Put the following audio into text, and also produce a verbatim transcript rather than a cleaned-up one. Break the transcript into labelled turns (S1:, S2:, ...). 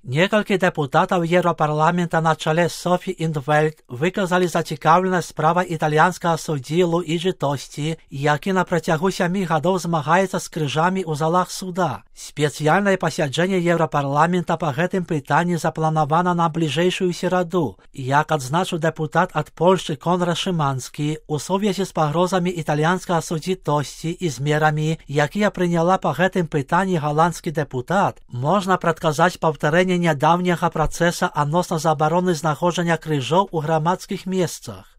S1: Некалькі дэпутатаў Еўрапарламента на чале з Софі Інтвельд выказалі зацікаўленасць справа італьянскага суддзі Луіджі Тосці, які на працягу сямі гадоў змагаецца з крыжамі ў залах суда. Спецыяльнае пасяджэнне Еўрапарламента па гэтым пытанні запланавана на бліжэйшую сераду. Як адзначыў дэпутат ад Польшчы Конрад Шыманскі, у сувязі з пагрозамі італьянскага суддзі Тосці і з мерамі, якія прыняла па гэтым пытанні галандскі дэпутат, можна прадказаць паўтарэнне нядаўняга працэса адносна забароны знаходжання крыжоў у грамадскіх месцах.